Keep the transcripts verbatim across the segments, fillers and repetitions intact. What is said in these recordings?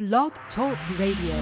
Blog Talk Radio.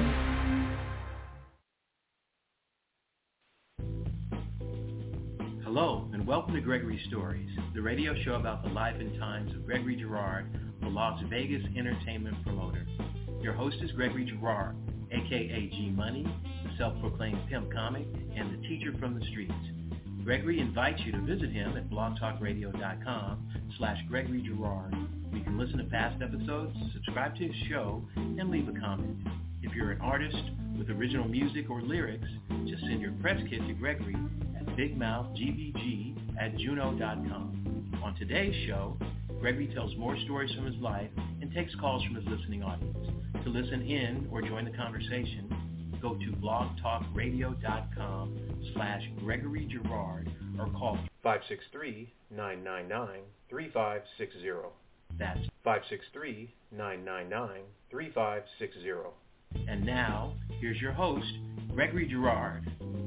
Hello, and welcome to Gregory Stories, the radio show about the life and times of Gregory Girard, the Las Vegas entertainment promoter. Your host is Gregory Girard, a k a. G-Money, the self-proclaimed pimp comic, and the teacher from the streets. Gregory invites you to visit him at blogtalkradio.com slash Gregory Girard. You can listen to past episodes, subscribe to his show, and leave a comment. If you're an artist with original music or lyrics, just send your press kit to Gregory at bigmouthgbg at juno dot com. On today's show, Gregory tells more stories from his life and takes calls from his listening audience. To listen in or join the conversation, go to blogtalkradio.com slash Gregory Girard or call five six three, nine nine nine, three five six zero. That's five six three, nine nine nine, three five six zero. And now, here's your host, Gregory Girard.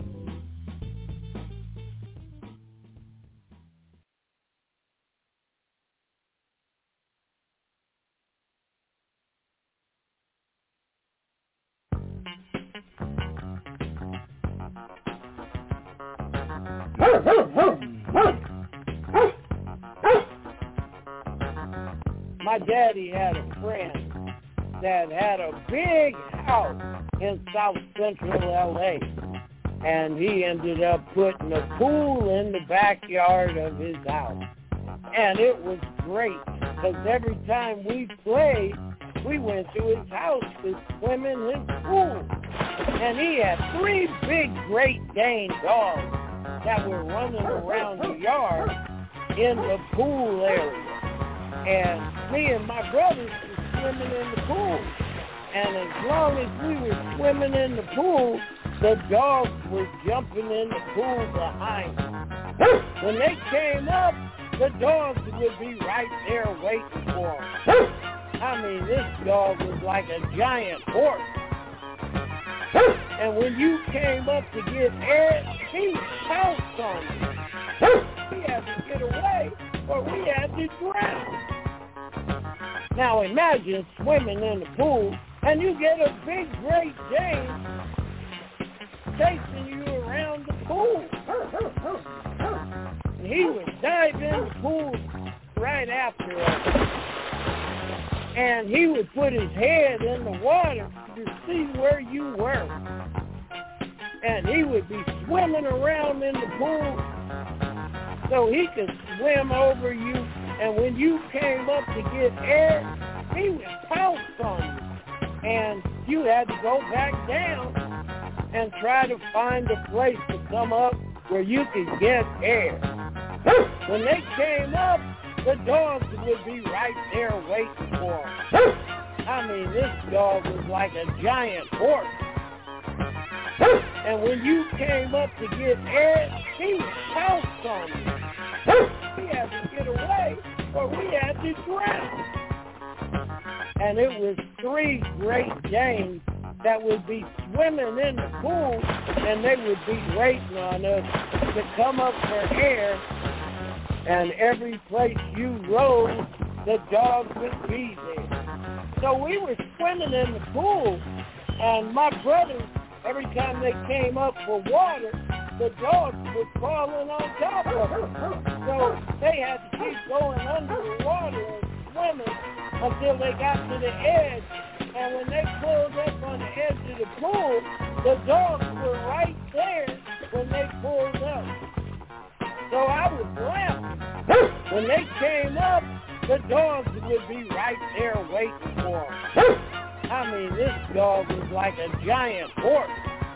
My daddy had a friend that had a big house in South Central L A, and he ended up putting a pool in the backyard of his house. And it was great, because every time we played, we went to his house to swim in his pool. And he had three big Great Dane dogs that were running around the yard in the pool area. And me and my brothers were swimming in the pool. And as long as we were swimming in the pool, the dogs were jumping in the pool behind us. When they came up, the dogs would be right there waiting for them. I mean, this dog was like a giant horse. And when you came up to get air, he pounced on you. We had to get away or we had to drown. Now imagine swimming in the pool and you get a big Great Dane chasing you around the pool. And he would dive in the pool right after us. And he would put his head in the water to see where you were. And he would be swimming around in the pool so he could swim over you. And when you came up to get air, he would pounce on you. And you had to go back down and try to find a place to come up where you could get air. When they came up, the dogs would be right there waiting for them. I mean, this dog was like a giant horse. And when you came up to get air, he would pounce on you. We had to get away or we had to drown. And it was three Great Danes that would be swimming in the pool, and they would be waiting on us to come up for air. And every place you rode, the dogs would be there. So we were swimming in the pool, and my brothers, every time they came up for water, the dogs were falling on top of them. So they had to keep going under the water and swimming until they got to the edge. And when they pulled up on the edge of the pool, the dogs were right there when they pulled up. So I was laughing. When they came up, the dogs would be right there waiting for them. I mean, this dog was like a giant horse.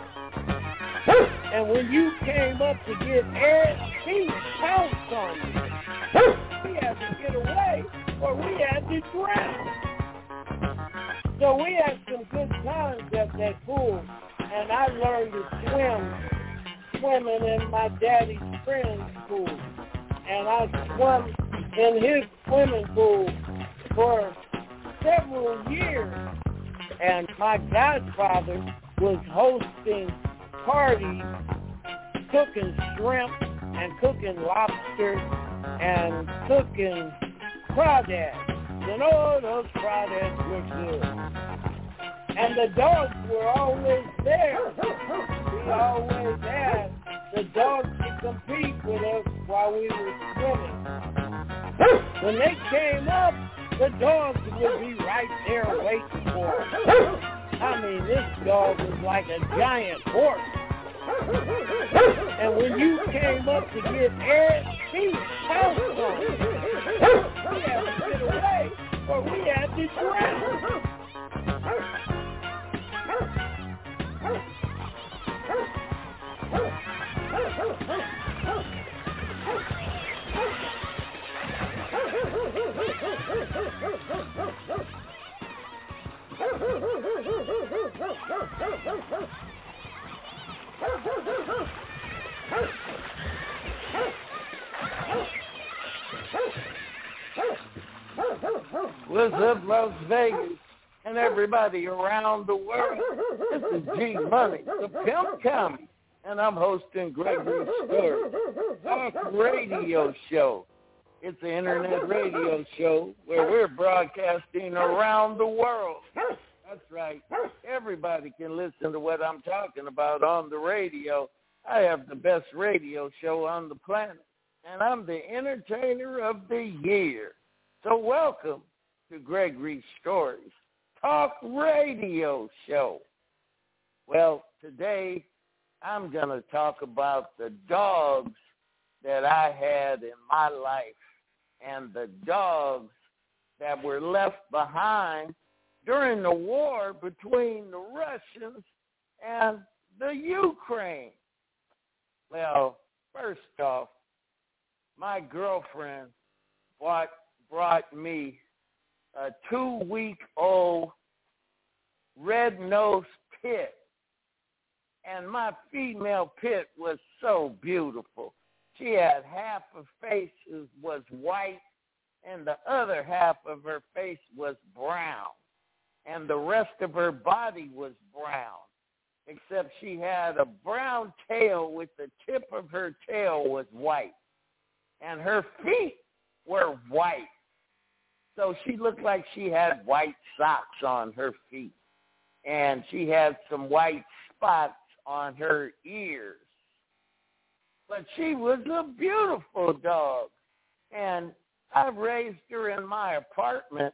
And when you came up to get air, he would pounce on you. We had to get away or we had to drown. So we had some good times at that pool, and I learned to swim, swimming in my daddy's friend's pool. And I swam in his swimming pool for several years. And my godfather was hosting parties, cooking shrimp and cooking lobster and cooking crawdads. And oh, those crawdads were good. And the dogs were always there. We always had the dogs to compete with us while we were swimming. When they came up, the dogs would be right there waiting for us. I mean, this dog was like a giant horse. And when you came up to get Ed, he pounced on you. We had to get away, or we had to drown. What's up, Las Vegas, and everybody around the world? This is G Money, the Pimp County, and I'm hosting Gregory Stories, Talk Radio Show. It's an internet radio show where we're broadcasting around the world. That's right. Everybody can listen to what I'm talking about on the radio. I have the best radio show on the planet, and I'm the entertainer of the year. So welcome to Gregory Stories, Talk Radio Show. Well, today I'm going to talk about the dogs that I had in my life and the dogs that were left behind during the war between the Russians and the Ukraine. Well, first off, my girlfriend bought, brought me a two-week-old red-nosed pit, and my female pit was so beautiful. She had half her face was white, and the other half of her face was brown, and the rest of her body was brown, except she had a brown tail with the tip of her tail was white, and her feet were white. So she looked like she had white socks on her feet, and she had some white spots on her ears. But she was a beautiful dog, and I raised her in my apartment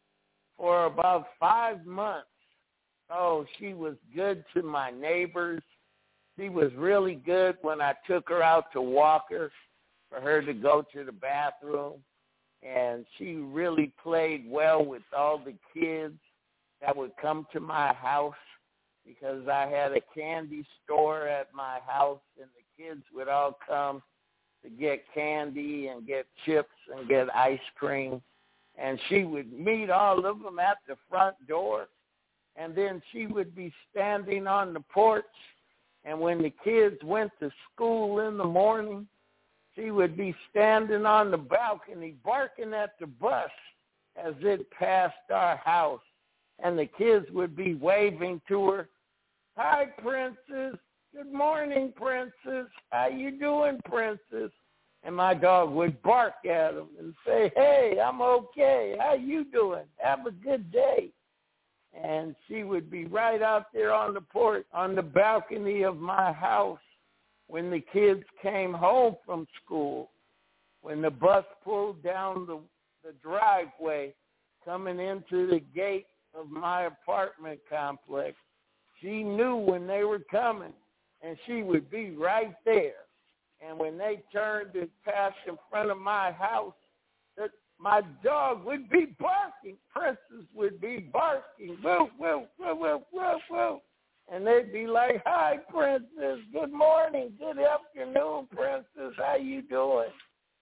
for about five months. Oh, she was good to my neighbors. She was really good when I took her out to walk her for her to go to the bathroom. And she really played well with all the kids that would come to my house because I had a candy store at my house, and the kids would all come to get candy and get chips and get ice cream. And she would meet all of them at the front door, and then she would be standing on the porch. And when the kids went to school in the morning, she would be standing on the balcony barking at the bus as it passed our house. And the kids would be waving to her, "Hi, Princess. Good morning, Princess. How you doing, Princess?" And my dog would bark at them and say, "Hey, I'm okay. How you doing? Have a good day." And she would be right out there on the porch, on the balcony of my house when the kids came home from school. When the bus pulled down the, the driveway coming into the gate of my apartment complex, she knew when they were coming, and she would be right there. And when they turned to pass in front of my house, that my dog would be barking. Princess would be barking. Woo, woo, woo, woo, woo, woo. And they'd be like, "Hi, Princess. Good morning. Good afternoon, Princess. How you doing?"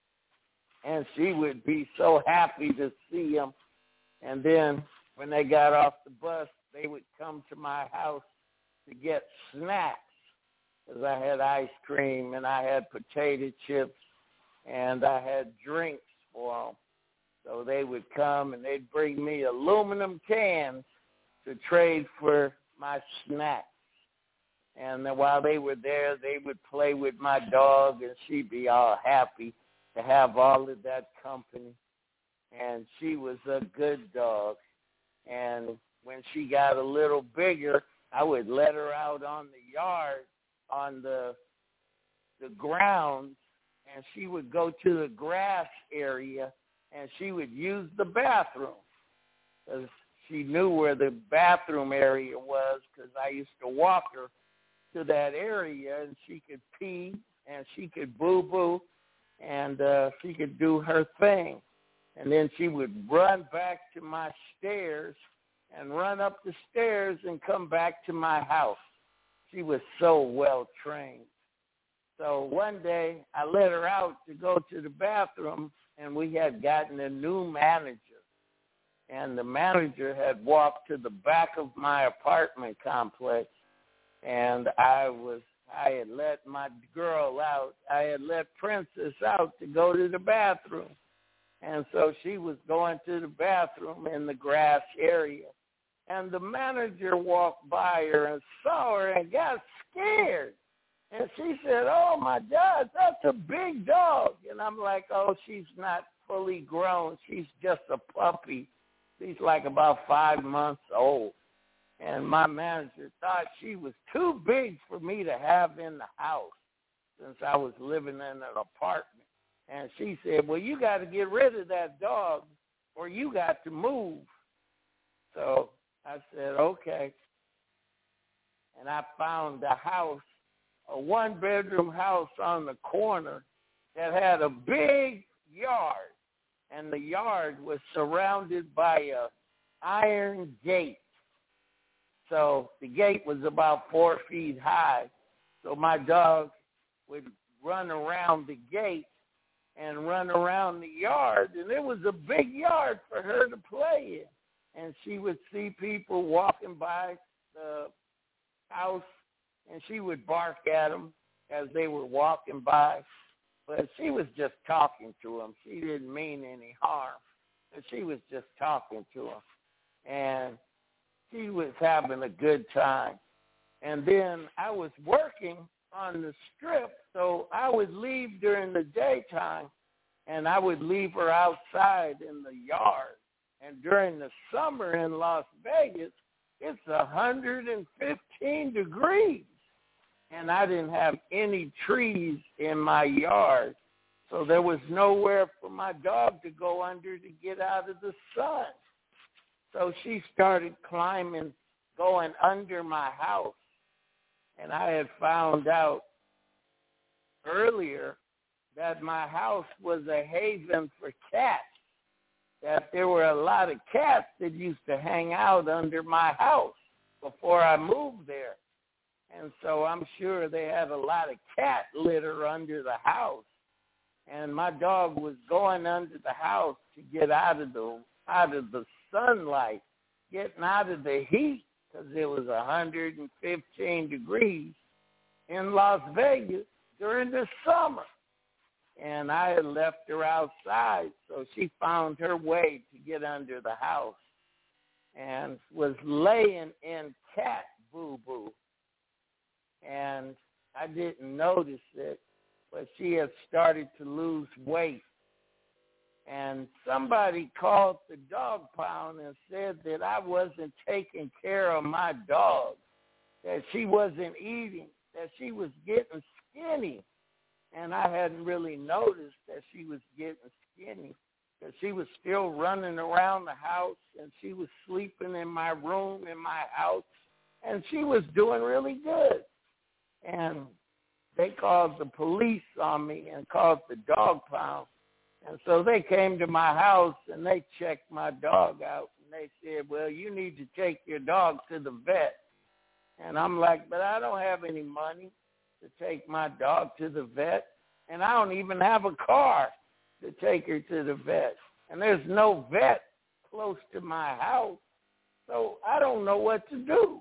And she would be so happy to see them. And then when they got off the bus, they would come to my house to get snacks, because I had ice cream and I had potato chips and I had drinks for them. So they would come and they'd bring me aluminum cans to trade for my snacks. And then while they were there, they would play with my dog, and she'd be all happy to have all of that company. And she was a good dog. And when she got a little bigger, I would let her out on the yard, on the the grounds, and she would go to the grass area, and she would use the bathroom. Because she knew where the bathroom area was, because I used to walk her to that area, and she could pee, and she could boo-boo, and uh, she could do her thing. And then she would run back to my stairs and run up the stairs and come back to my house. She was so well trained. So one day I let her out to go to the bathroom, and we had gotten a new manager. And the manager had walked to the back of my apartment complex, and I was I had let my girl out. I had let Princess out to go to the bathroom. And so she was going to the bathroom in the grass area. And the manager walked by her and saw her and got scared. And she said, oh, my God, that's a big dog. And I'm like, oh, she's not fully grown. She's just a puppy. She's like about five months old. And my manager thought she was too big for me to have in the house since I was living in an apartment. And she said, well, you got to get rid of that dog or you got to move. So I said, okay. And I found a house, a one-bedroom house on the corner that had a big yard. And the yard was surrounded by a iron gate. So the gate was about four feet high. So my dog would run around the gate and run around the yard. And it was a big yard for her to play in. And she would see people walking by the house, and she would bark at them as they were walking by. But she was just talking to them. She didn't mean any harm. But she was just talking to them. And she was having a good time. And then I was working on the strip, so I would leave during the daytime, and I would leave her outside in the yard. And during the summer in Las Vegas, it's one hundred fifteen degrees. And I didn't have any trees in my yard, so there was nowhere for my dog to go under to get out of the sun. So she started climbing, going under my house. And I had found out earlier that my house was a haven for cats, that there were a lot of cats that used to hang out under my house before I moved there. And so I'm sure they had a lot of cat litter under the house. And my dog was going under the house to get out of the out of the sunlight, getting out of the heat, because it was one hundred fifteen degrees in Las Vegas during the summer. And I had left her outside, so she found her way to get under the house and was laying in cat boo-boo. And I didn't notice it, but she had started to lose weight. And somebody called the dog pound and said that I wasn't taking care of my dog, that she wasn't eating, that she was getting skinny. And I hadn't really noticed that she was getting skinny, because she was still running around the house, and she was sleeping in my room in my house, and she was doing really good. And they called the police on me and called the dog pound. And so they came to my house, and they checked my dog out, and they said, well, you need to take your dog to the vet. And I'm like, but I don't have any money to take my dog to the vet, and I don't even have a car to take her to the vet. And there's no vet close to my house, so I don't know what to do.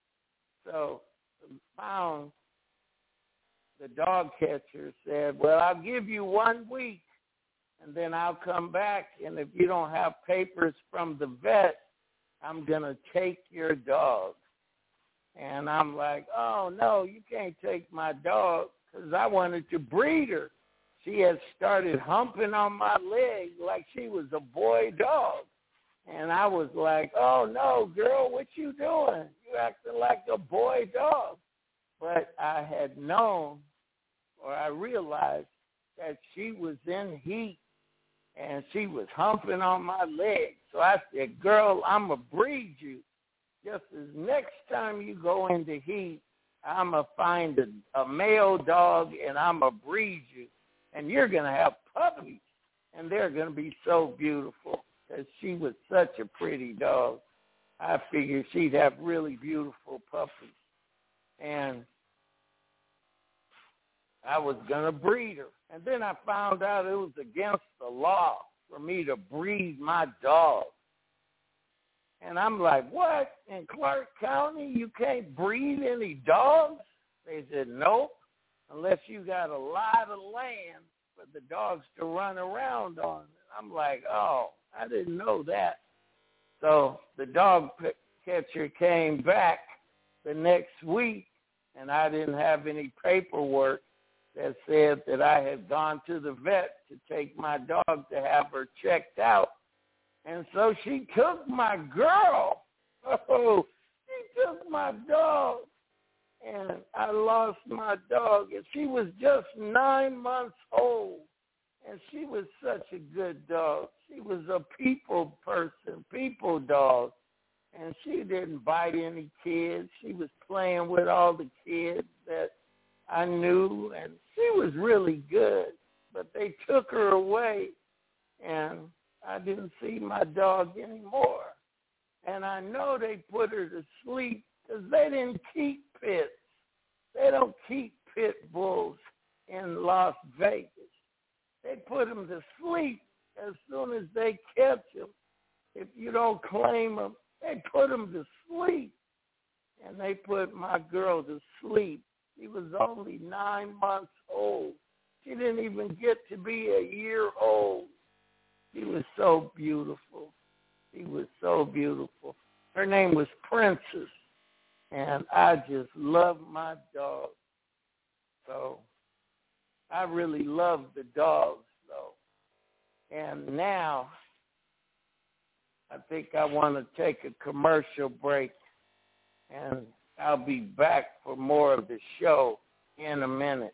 So the pound, the dog catcher, said, well, I'll give you one week, and then I'll come back, and if you don't have papers from the vet, I'm going to take your dog. And I'm like, oh, no, you can't take my dog, because I wanted to breed her. She had started humping on my leg like she was a boy dog. And I was like, oh, no, girl, what you doing? You acting like a boy dog. But I had known, or I realized, that she was in heat, and she was humping on my leg. So I said, girl, I'm going to breed you. Just as next time you go into heat, I'm going to find a, a male dog, and I'm going to breed you. And you're going to have puppies, and they're going to be so beautiful. Because she was such a pretty dog. I figured she'd have really beautiful puppies. And I was going to breed her. And then I found out it was against the law for me to breed my dog. And I'm like, what? In Clark County, you can't breed any dogs? They said, nope, unless you got a lot of land for the dogs to run around on. And I'm like, oh, I didn't know that. So the dog catcher came back the next week, and I didn't have any paperwork that said that I had gone to the vet to take my dog to have her checked out. And so she took my girl. Oh, she took my dog. And I lost my dog. And she was just nine months old. And she was such a good dog. She was a people person, people dog. And she didn't bite any kids. She was playing with all the kids that I knew. And she was really good. But they took her away. And I didn't see my dog anymore. And I know they put her to sleep because they didn't keep pits. They don't keep pit bulls in Las Vegas. They put them to sleep as soon as they catch them. If you don't claim them, they put them to sleep. And they put my girl to sleep. She was only nine months old. She didn't even get to be a year old. She was so beautiful. She was so beautiful. Her name was Princess. And I just love my dog. So I really love the dogs, though. And now I think I want to take a commercial break, and I'll be back for more of the show in a minute.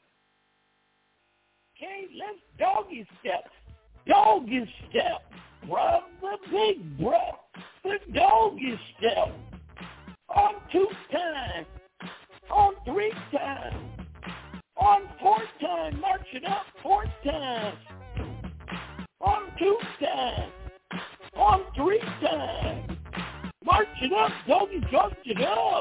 Okay, let's doggy step. Doggy step. Rub the big breath. The doggy step. On two times. On three times. On four times. March it up four times. On two times. On three times. March it up, doggy, march it up.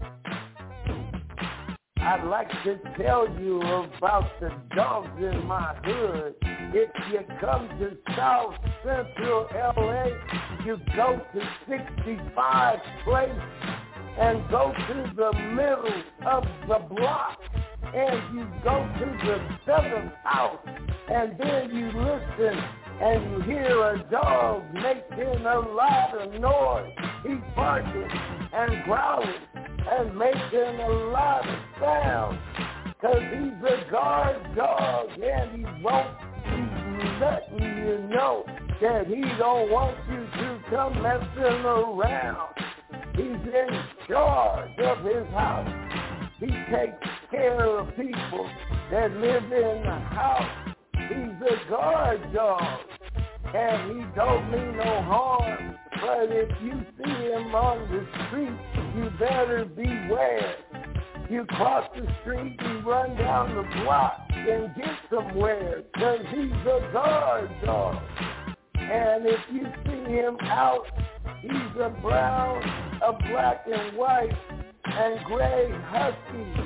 I'd like to tell you about the dogs in my hood. If you come to South Central L A, you go to sixty-five Place and go to the middle of the block, and you go to the seventh house, and then you listen and you hear a dog making a lot of noise. He's barking and growling and making a lot of sound, because he's a guard dog, and he won't be letting you know that he don't want you to come messing around. He's in charge of his house. He takes care of people that live in the house. He's a guard dog, and he don't mean no harm. But if you see him on the street, you better beware. You cross the street and run down the block and get somewhere, because he's a guard dog. And if you see him out, he's a brown, a black and white, and gray husky,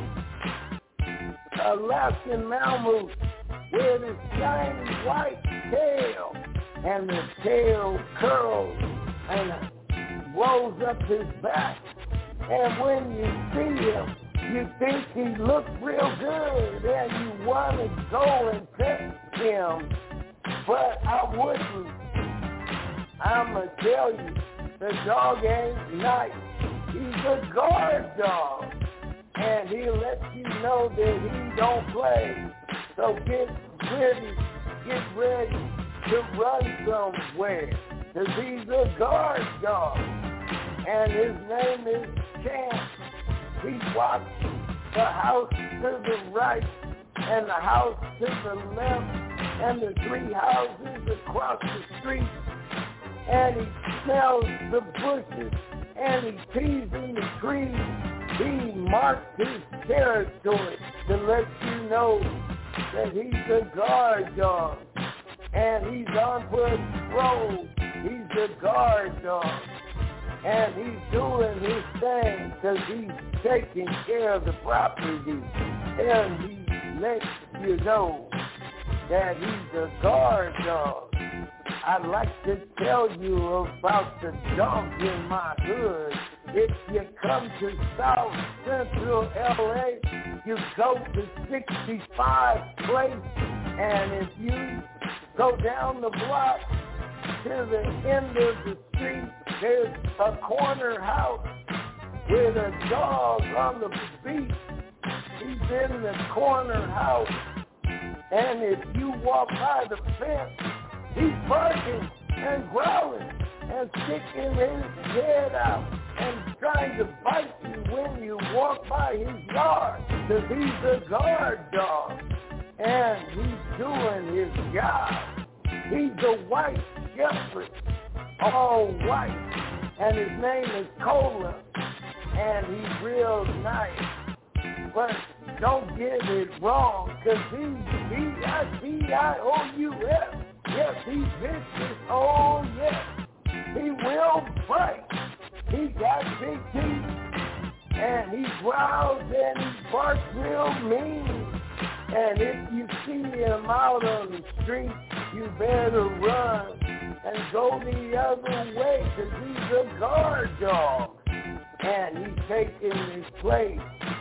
Alaskan Malamute with a shiny white tail, and the tail curls and rolls up his back. And when you see him, you think he looks real good, and you want to go and pet him, but I wouldn't. I'm going to tell you, the dog ain't nice. He's a guard dog, and he'll let you know that he don't play. So get ready, get ready to run somewhere. because he's a guard dog. And his name is Champ. He walks the house to the right and the house to the left and the three houses across the street. And he smells the bushes and he pees in the trees. He marks his territory to let you know that he's a guard dog. And he's on patrol. He's a guard dog. And he's doing his thing because he's taking care of the property. And he lets you know that he's a guard dog. I'd like to tell you about the dogs in my hood. If you come to South Central L A, you go to sixty-five Place, and if you go down the block to the end of the street, there's a corner house with a dog on the beat. He's in the corner house, and if you walk by the fence, he's barking and growling and sticking his head out and trying to bite you when you walk by his yard, because he's a guard dog, and he's doing his job. He's a white shepherd, all white, and his name is Cola, and he's real nice. But don't get it wrong, because he's B I T I O U S. Yes, he's vicious. Oh, yes. He will bite. He got big teeth, and he growls and he barks real mean. And if you see him out on the street, you better run and go the other way, because he's a guard dog. And he's taking his place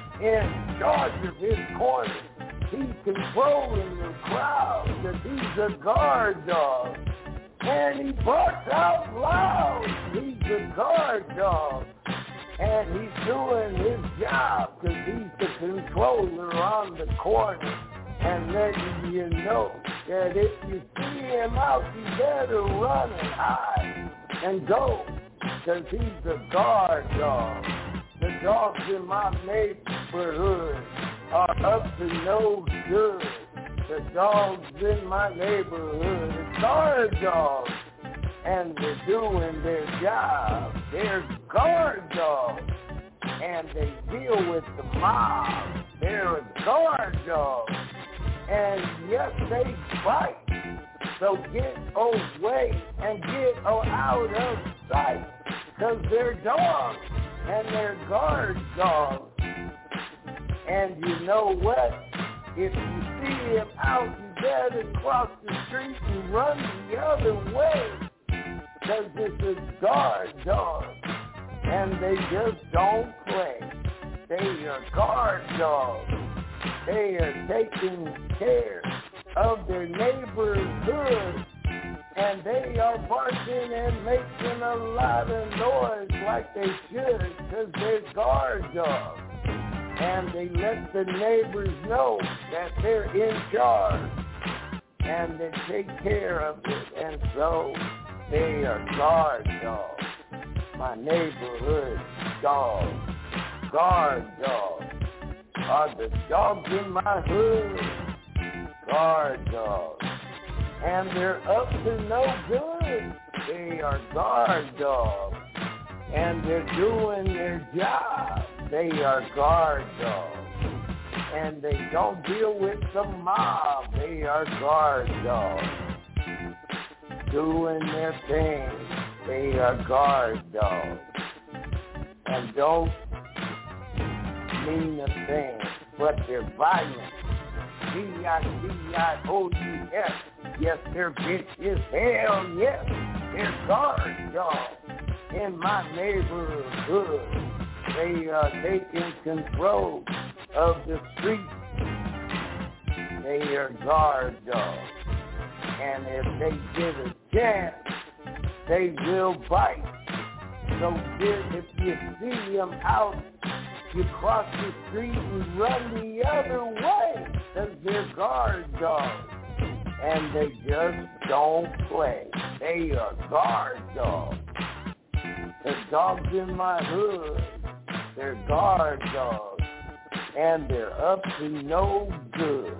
in charge of his corner. He's controlling the crowd, because he's a guard dog. And he barks out loud. He's a guard dog. And he's doing his job, because he's the controller on the corner and letting you know that if you see him out, you better run and hide and go, because he's a guard dog. The dogs in my neighborhood are up to no good. The dogs in my neighborhood are guard dogs, and they're doing their job. They're guard dogs, and they deal with the mob. They're a guard dog, and yes, they bite. So get away and get out of sight, because they're dogs, and they're guard dogs. And you know what? If you see him out, you better cross the street and run the other way, because it's a guard dog, and they just don't play. They are guard dogs. They are taking care of their neighborhood, and they are barking and making a lot of noise like they should, because they're guard dogs. And they let the neighbors know that they're in charge, and they take care of it, and so they are guard dogs. My neighborhood dogs, guard dogs, are the dogs in my hood, guard dogs. And they're up to no good. They are guard dogs, and they're doing their job. They are guard dogs, and they don't deal with the mob. They are guard dogs, doing their thing. They are guard dogs, and don't mean a thing, but they're violent. V I C I O U S. Yes, they're bitches. Hell yes, they're guard dogs in my neighborhood. They are taking control of the street. They are guard dogs. And if they get a chance, they will bite. So if you see them out, you cross the street and run the other way, because they're guard dogs. and they just don't play. They are guard dogs. The dogs in my hood, they're guard dogs, and they're up to no good.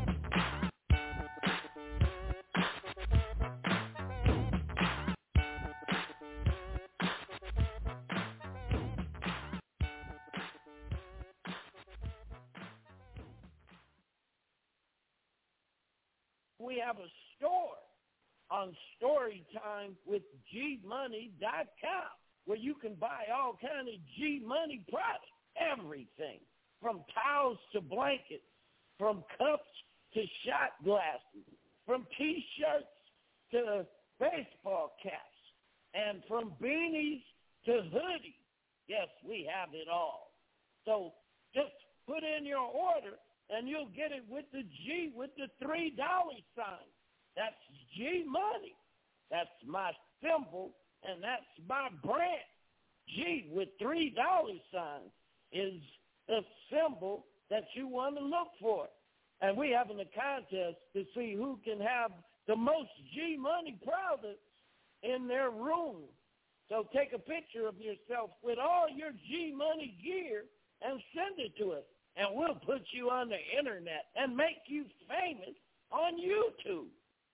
We have a store on Storytime with G Money dot com where you can buy all kind of G Money products, everything from towels to blankets, from cups to shot glasses, from T-shirts to baseball caps, and from beanies to hoodies. Yes, we have it all. So just put in your order, and you'll get it with the G, with the three dollar sign. That's G Money. That's my symbol, and that's my brand. G with three dollar signs is the symbol that you want to look for. And we're having a contest to see who can have the most G Money products in their room. So take a picture of yourself with all your G Money gear and send it to us. And we'll put you on the internet and make you famous on YouTube.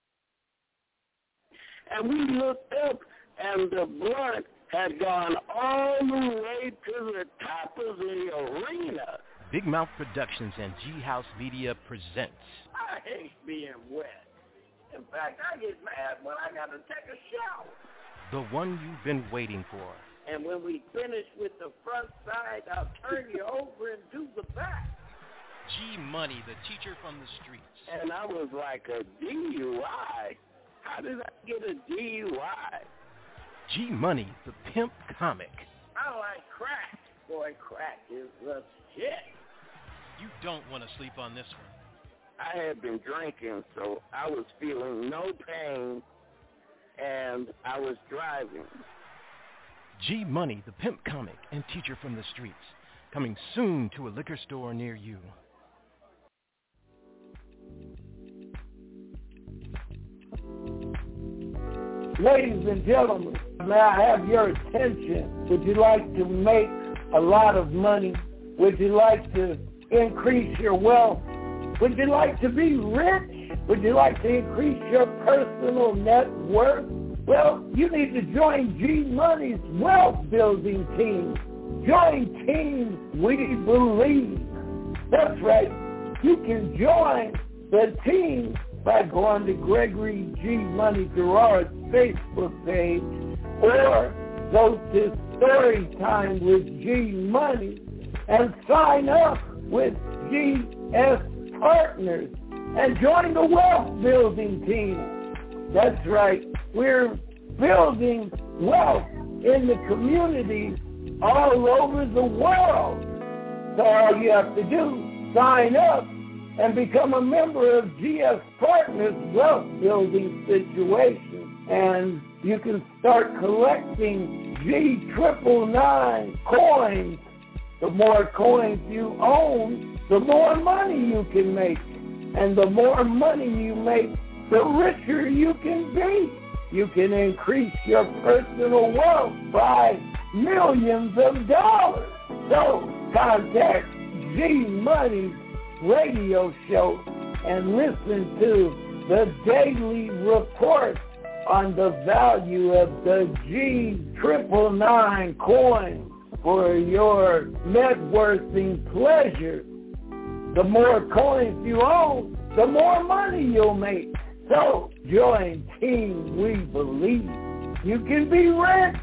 And we looked up, and the blunt had gone all the way to the top of the arena. Big Mouth Productions and G-House Media presents. I hate being wet. In fact, I get mad when I got to take a shower. The one you've been waiting for. And when we finish with the front side, I'll turn you over and do the back. G Money, the teacher from the streets. And I was like a D U I. How did I get a D U I? G Money, the pimp comic. I like crack. Boy, crack is the shit. You don't want to sleep on this one. I had been drinking, so I was feeling no pain, and I was driving. G Money, the pimp comic and teacher from the streets. Coming soon to a liquor store near you. Ladies and gentlemen, may I have your attention? Would you like to make a lot of money? Would you like to increase your wealth? Would you like to be rich? Would you like to increase your personal net worth? Well, you need to join G Money's wealth building team. Join Team We Believe. That's right. You can join the team by going to Gregory G. Money Gerard's Facebook page or go to Storytime with G Money and sign up with G S Partners and join the wealth building team. That's right. We're building wealth in the communities all over the world. So all you have to do, sign up and become a member of G S Partners Wealth Building Situation. And you can start collecting G triple nine coins. The more coins you own, the more money you can make. And the more money you make, the richer you can be. You can increase your personal wealth by millions of dollars. So contact G Money's radio show and listen to the daily report on the value of the G triple nine coin for your net worthing pleasure. The more coins you own, the more money you'll make. So join Team We Believe. You can be rich.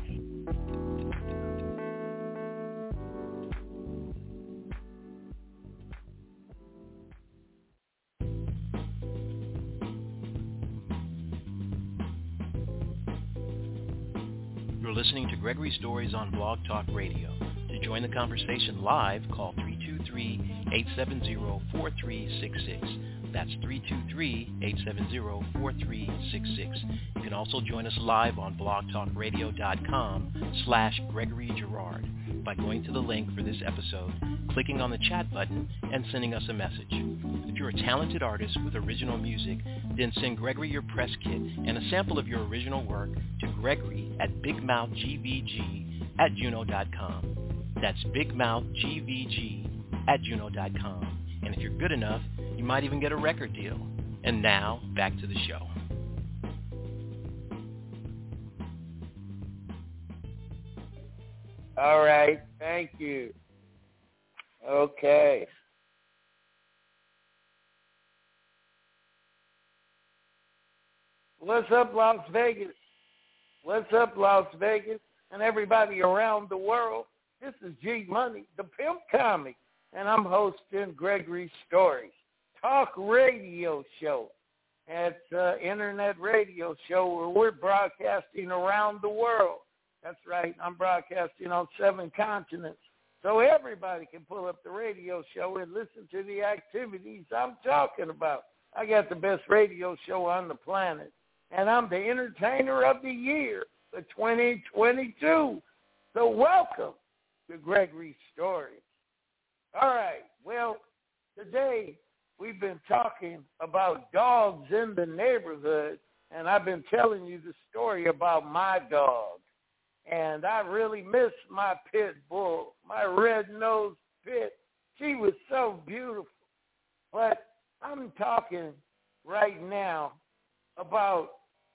You're listening to Gregory Stories on Blog Talk Radio. To join the conversation live, call three two three, eight seven zero, four three six six. That's three two three, eight seven zero, four three six six. You can also join us live on blogtalkradio.com slash Gregory Girard by going to the link for this episode, clicking on the chat button, and sending us a message. If you're a talented artist with original music, then send Gregory your press kit and a sample of your original work to Gregory at bigmouthgvg at juno dot com. That's bigmouthgvg at juno dot com. And if you're good enough, you might even get a record deal. And now, back to the show. All right, thank you. Okay. What's up, Las Vegas? What's up, Las Vegas? And everybody around the world. This is G Money, the Pimp Comic, and I'm hosting Gregory Stories, talk radio show. It's an internet radio show where we're broadcasting around the world. That's right, I'm broadcasting on seven continents. So everybody can pull up the radio show and listen to the activities I'm talking about. I got the best radio show on the planet, and I'm the entertainer of the year for twenty twenty-two. So welcome to Gregory Stories. All right, well, today we've been talking about dogs in the neighborhood, and I've been telling you the story about my dog. And I really miss my pit bull, my red-nosed pit. She was so beautiful. But I'm talking right now about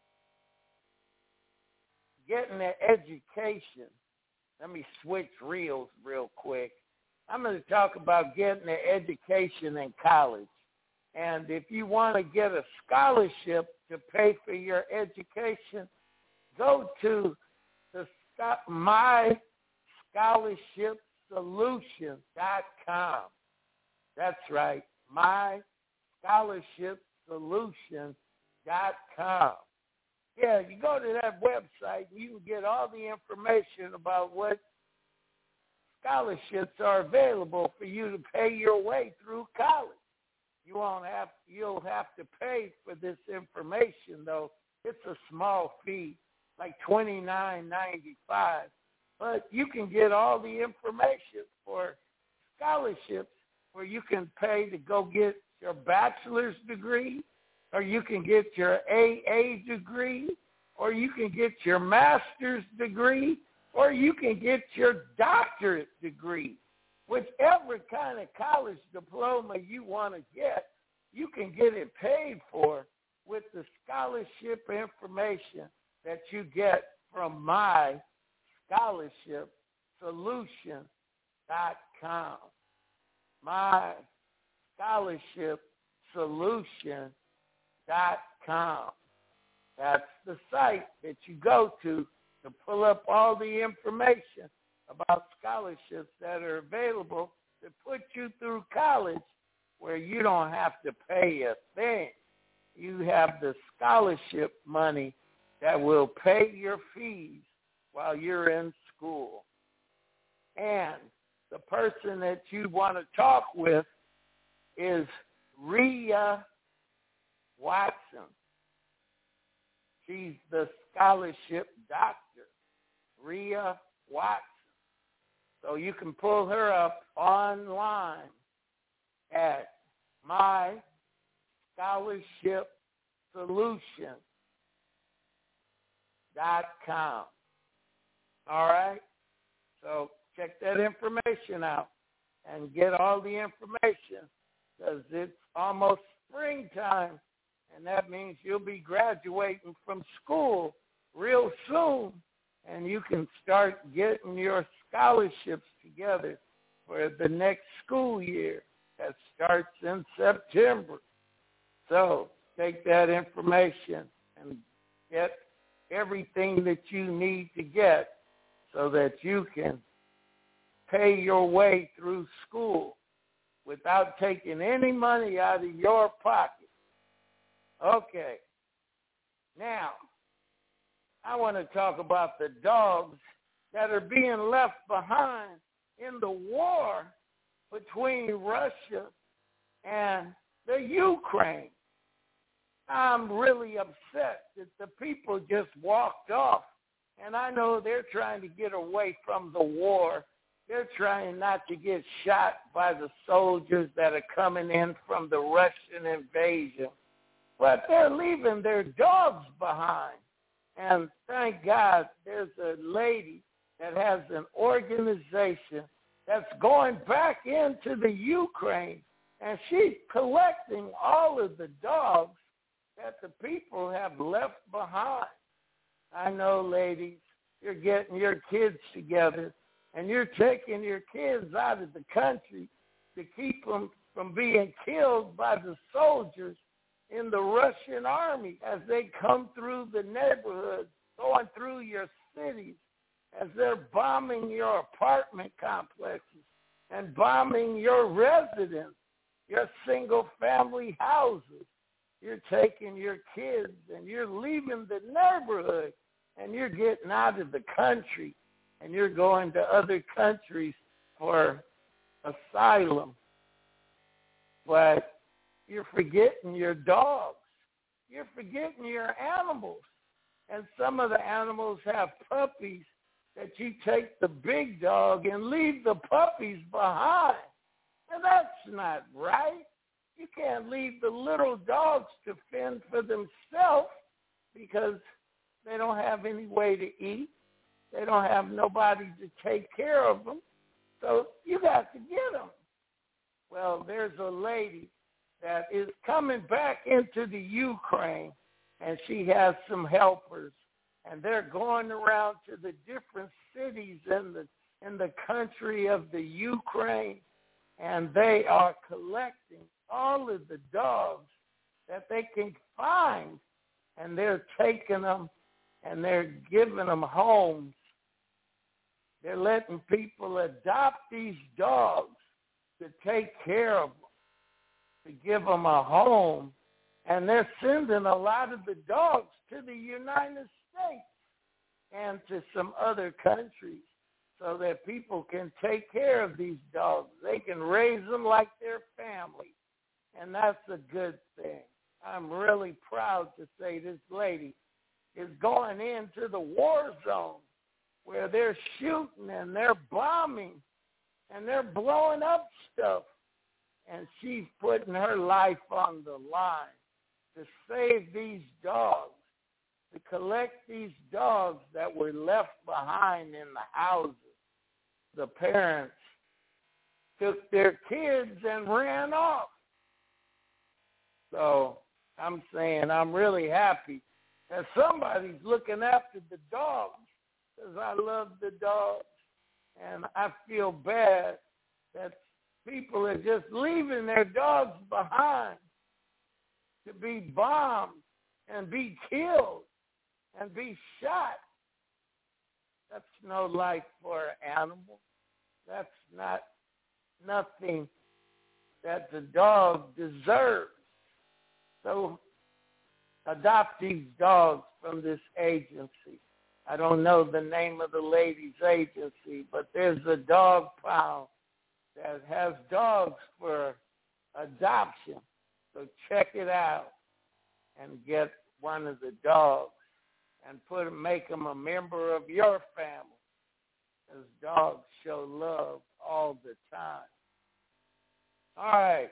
getting an education. Let me switch reels real quick. I'm going to talk about getting an education in college. And if you want to get a scholarship to pay for your education, go to the my scholarship solution dot com. That's right, my scholarship solution dot com. Yeah, you go to that website, you can get all the information about what scholarships are available for you to pay your way through college. You won't have, you'll have to pay for this information, though. It's a small fee, like twenty-nine ninety-five. But you can get all the information for scholarships where you can pay to go get your bachelor's degree, or you can get your A A degree, or you can get your master's degree, or you can get your doctorate degree. Whichever kind of college diploma you want to get, you can get it paid for with the scholarship information that you get from my scholarship solution dot com. my scholarship solution dot com. That's the site that you go to to pull up all the information about scholarships that are available to put you through college where you don't have to pay a thing. You have the scholarship money that will pay your fees while you're in school. And the person that you want to talk with is Rhea Watson. She's the scholarship doctor, Rhea Watson. So you can pull her up online at my scholarship solution dot com. All right? So check that information out and get all the information because it's almost springtime, and that means you'll be graduating from school real soon, and you can start getting your scholarships together for the next school year that starts in September. So take that information and get everything that you need to get so that you can pay your way through school without taking any money out of your pocket. Okay. Now, I want to talk about the dogs that are being left behind in the war between Russia and the Ukraine. I'm really upset that the people just walked off. And I know they're trying to get away from the war. They're trying not to get shot by the soldiers that are coming in from the Russian invasion. But they're leaving their dogs behind. And thank God there's a lady that has an organization that's going back into the Ukraine, and she's collecting all of the dogs that the people have left behind. I know, ladies, you're getting your kids together, and you're taking your kids out of the country to keep them from being killed by the soldiers in the Russian army as they come through the neighborhoods, going through your cities, as they're bombing your apartment complexes and bombing your residence, your single-family houses. You're taking your kids and you're leaving the neighborhood and you're getting out of the country and you're going to other countries for asylum. But you're forgetting your dogs. You're forgetting your animals. And some of the animals have puppies that you take the big dog and leave the puppies behind. And that's not right. You can't leave the little dogs to fend for themselves because they don't have any way to eat. They don't have nobody to take care of them. So you got to get them. Well, there's a lady that is coming back into the Ukraine, and she has some helpers, and they're going around to the different cities in the in the country of the Ukraine, and they are collecting all of the dogs that they can find, and they're taking them and they're giving them homes. They're letting people adopt these dogs to take care of them, to give them a home, and they're sending a lot of the dogs to the United States and to some other countries so that people can take care of these dogs. They can raise them like their family. And that's a good thing. I'm really proud to say this lady is going into the war zone where they're shooting and they're bombing and they're blowing up stuff. And she's putting her life on the line to save these dogs, to collect these dogs that were left behind in the houses. The parents took their kids and ran off. So I'm saying I'm really happy that somebody's looking after the dogs because I love the dogs. And I feel bad that people are just leaving their dogs behind to be bombed and be killed and be shot. That's no life for an animal. That's not nothing that the dog deserves. So adopt these dogs from this agency. I don't know the name of the lady's agency, but there's a dog pound that has dogs for adoption. So check it out and get one of the dogs and put make them a member of your family, because dogs show love all the time. All right.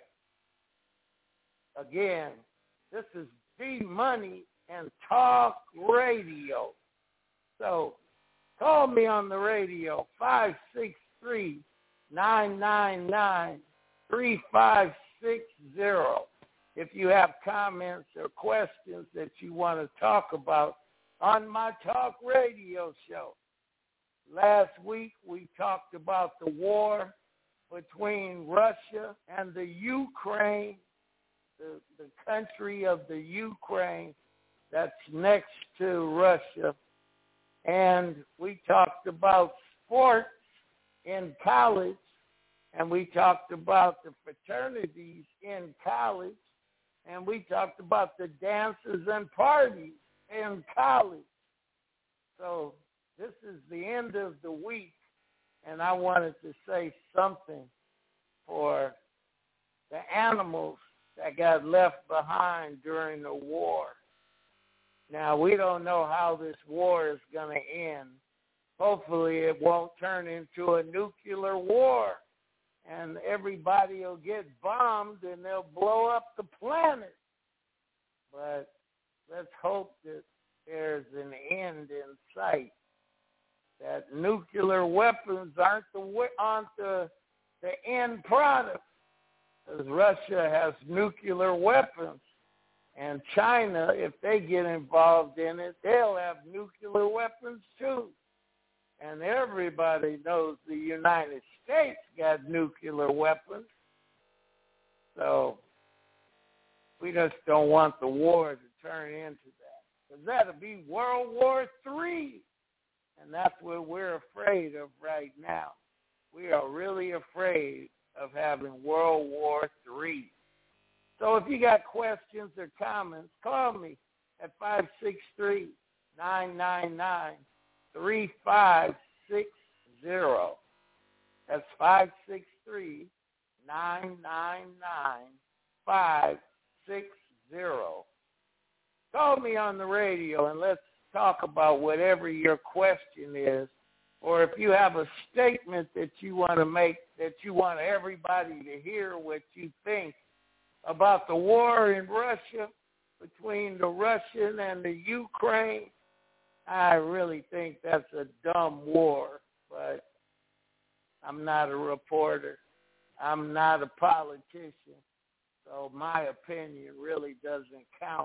Again, this is D-Money and Talk Radio. So call me on the radio, five six three, nine nine nine, three five six zero. If you have comments or questions that you want to talk about on my talk radio show. Last week we talked about the war between Russia and the Ukraine, the, the country of the Ukraine that's next to Russia. And we talked about sports in college, and we talked about the fraternities in college, and we talked about the dances and parties in college. So this is the end of the week, and I wanted to say something for the animals that got left behind during the war. Now, we don't know how this war is going to end. Hopefully it won't turn into a nuclear war and everybody will get bombed and they'll blow up the planet. But let's hope that there's an end in sight, that nuclear weapons aren't the, aren't the, the end product, because Russia has nuclear weapons. And China, if they get involved in it, they'll have nuclear weapons too. And everybody knows the United States got nuclear weapons. So we just don't want the war to turn into that. Because that'll be World War Three. And that's what we're afraid of right now. We are really afraid of having World War Three. So if you got questions or comments, call me at five six three, nine nine nine, three five six zero. That's five six three, nine nine nine, five six zero. Call me on the radio and let's talk about whatever your question is. Or if you have a statement that you want to make, that you want everybody to hear what you think about the war in Russia, between the Russian and the Ukraine, I really think that's a dumb war. But I'm not a reporter. I'm not a politician. So my opinion really doesn't count.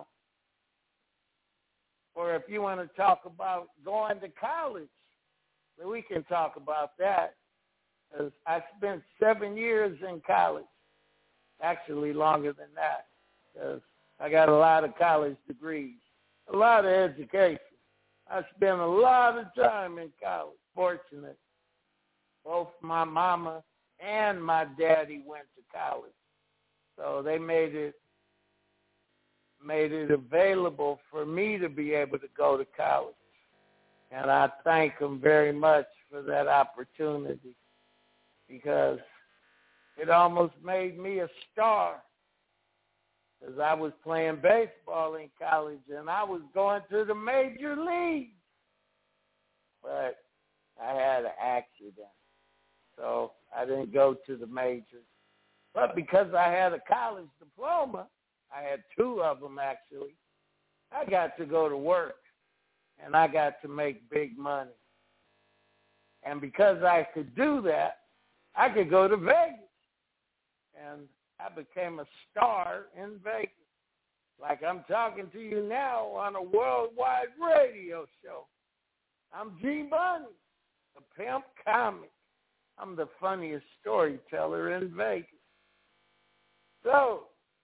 Or if you want to talk about going to college, then we can talk about that. Because I spent seven years in college. Actually longer than that, because I got a lot of college degrees, a lot of education. I spent a lot of time in college, fortunate. Both my mama and my daddy went to college. So they made it made it available for me to be able to go to college. And I thank them very much for that opportunity, because it almost made me a star, because I was playing baseball in college and I was going to the major leagues. But I had an accident, so I didn't go to the majors. But because I had a college diploma, I had two of them actually, I got to go to work and I got to make big money. And because I could do that, I could go to Vegas. And I became a star in Vegas. Like I'm talking to you now on a worldwide radio show. I'm G Money, the pimp comic. I'm the funniest storyteller in Vegas. So,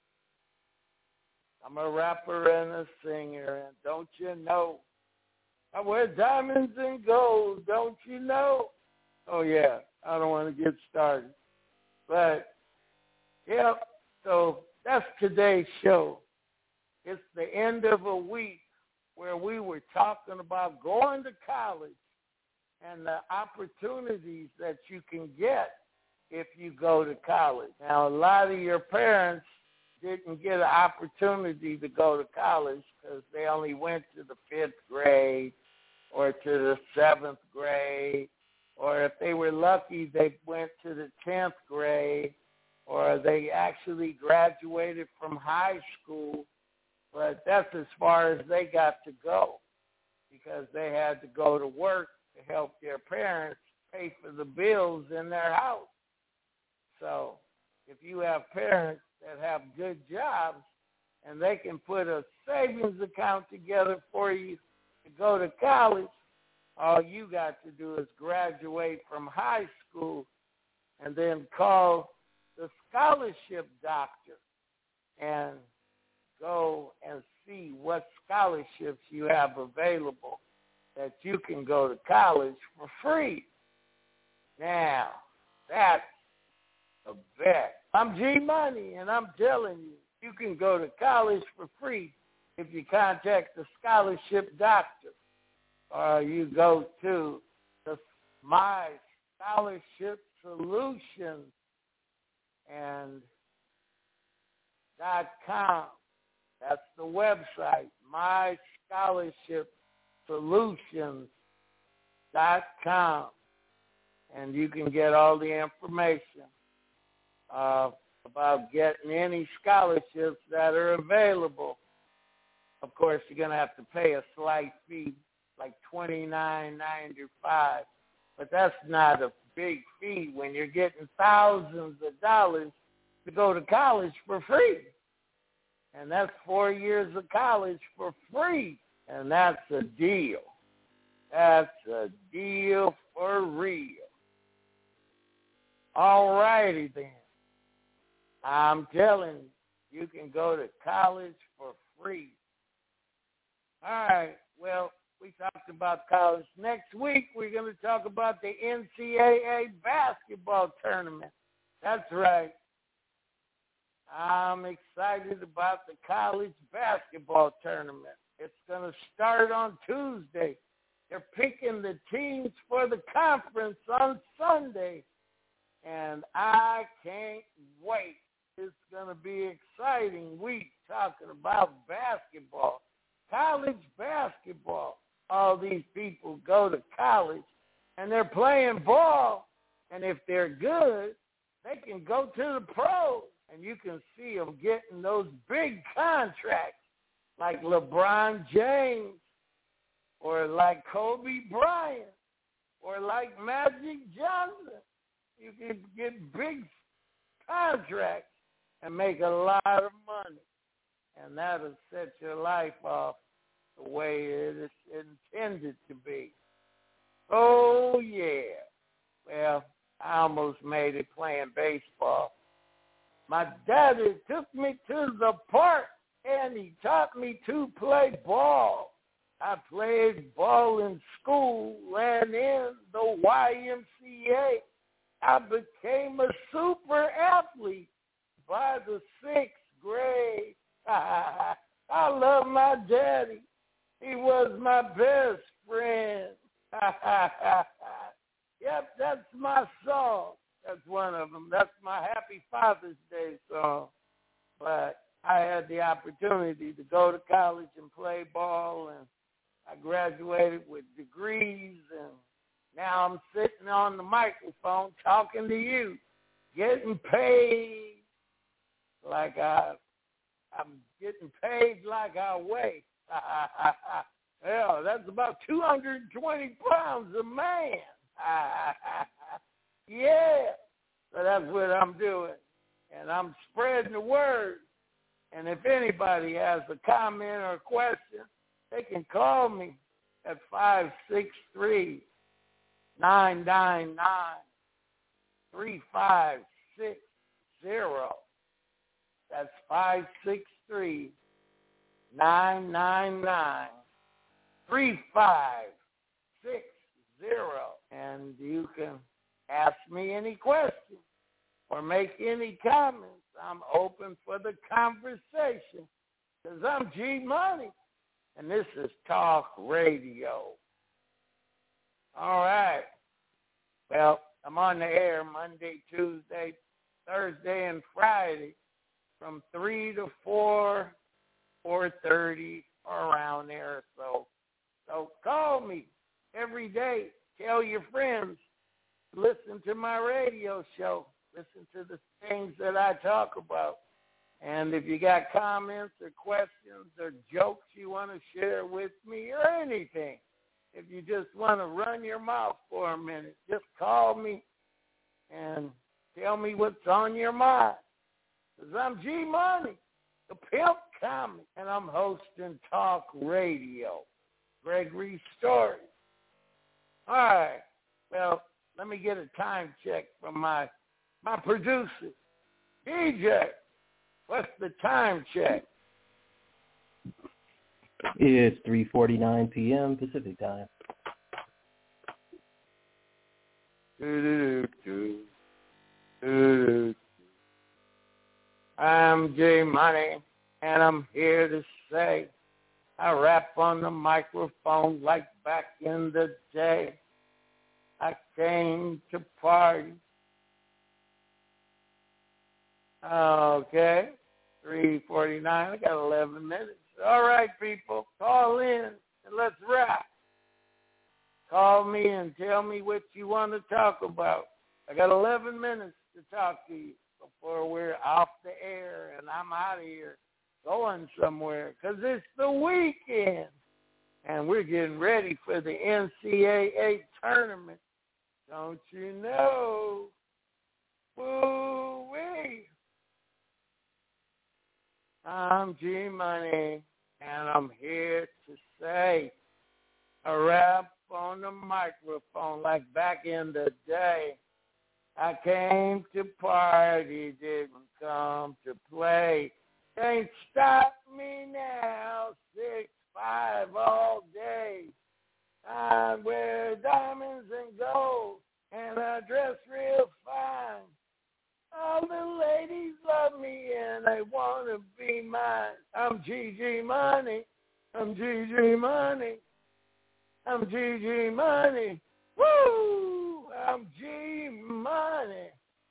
I'm a rapper and a singer, and don't you know, I wear diamonds and gold, don't you know? Oh, yeah, I don't want to get started. But, yeah, so that's today's show. It's the end of a week where we were talking about going to college and the opportunities that you can get if you go to college. Now, a lot of your parents didn't get an opportunity to go to college because they only went to the fifth grade or to the seventh grade, or if they were lucky, they went to the tenth grade, or they actually graduated from high school, but that's as far as they got to go because they had to go to work to help their parents pay for the bills in their house. So if you have parents that have good jobs and they can put a savings account together for you to go to college, all you got to do is graduate from high school and then call the scholarship doctor and go and see what scholarships you have available that you can go to college for free. Now, that's a bet. I'm G Money, and I'm telling you, you can go to college for free if you contact the scholarship doctor, or you go to the My Scholarship Solutions and dot com. That's the website, my scholarship solutions dot com. And you can get all the information uh, about getting any scholarships that are available. Of course, you're going to have to pay a slight fee, like twenty-nine ninety-five, but that's not a big fee when you're getting thousands of dollars to go to college for free. And that's four years of college for free, and that's a deal. That's a deal for real. All righty then. I'm telling you, you can go to college for free. All right, well, we talked about college. Next week, we're going to talk about the N C double A basketball tournament. That's right. I'm excited about the college basketball tournament. It's going to start on Tuesday. They're picking the teams for the conference on Sunday, and I can't wait. It's going to be an exciting week talking about basketball. College basketball. All these people go to college, and they're playing ball, and if they're good, they can go to the pros, and you can see them getting those big contracts like LeBron James or like Kobe Bryant or like Magic Johnson. You can get big contracts and make a lot of money, and that'll set your life off the way it is intended to be. Oh, yeah. Well, I almost made it playing baseball. My daddy took me to the park, and he taught me to play ball. I played ball in school and in the Y M C A. I became a super athlete by the sixth grade. I love my daddy. He was my best friend. Yep, that's my song. That's one of them. That's my Happy Father's Day song. But I had the opportunity to go to college and play ball, and I graduated with degrees, and now I'm sitting on the microphone talking to you, getting paid like I, I'm getting paid like I weigh. Yeah, that's about two hundred twenty pounds a man. Yeah, so that's what I'm doing. And I'm spreading the word. And if anybody has a comment or a question, they can call me at five six three, nine nine nine, three five six zero. That's five six three, nine nine nine, three five six zero. And you can ask me any questions or make any comments. I'm open for the conversation because I'm G Money, and this is Talk Radio. All right. Well, I'm on the air Monday, Tuesday, Thursday, and Friday from three to four, four thirty, or around there. So, so call me every day. Tell your friends. Listen to my radio show. Listen to the things that I talk about. And if you got comments or questions or jokes you want to share with me or anything, if you just want to run your mouth for a minute, just call me and tell me what's on your mind. Because I'm G Money, the pimp comic, and I'm hosting Talk Radio, Gregory Story. All right. Well, let me get a time check from my my producer. D J, what's the time check? It's three forty-nine p.m. Pacific time. I'm J Money, and I'm here to say I rap on the microphone like back in the day. I came to party. Okay. three forty-nine. I got eleven minutes. All right, people, call in and let's rock. Call me and tell me what you want to talk about. I got eleven minutes to talk to you before we're off the air and I'm out of here going somewhere because it's the weekend and we're getting ready for the N C double A tournament. Don't you know? Woo-wee. I'm G-Money, and I'm here to say a rap on the microphone like back in the day. I came to party, didn't come to play. Can't stop me now, six five all day. I wear diamonds and gold, and I dress real fine. All the ladies love me, and they want to be mine. I'm G G Money. I'm G G Money. I'm G G Money. Woo! I'm G Money.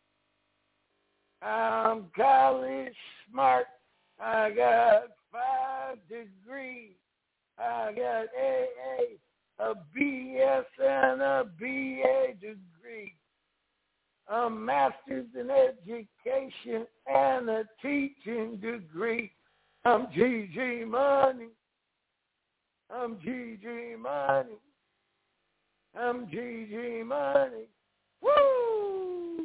I'm college smart. I got five degrees. I got A A, a B S, and a B A degree. A master's in education and a teaching degree. I'm G G Money. I'm G G Money. I'm G G Money. Woo!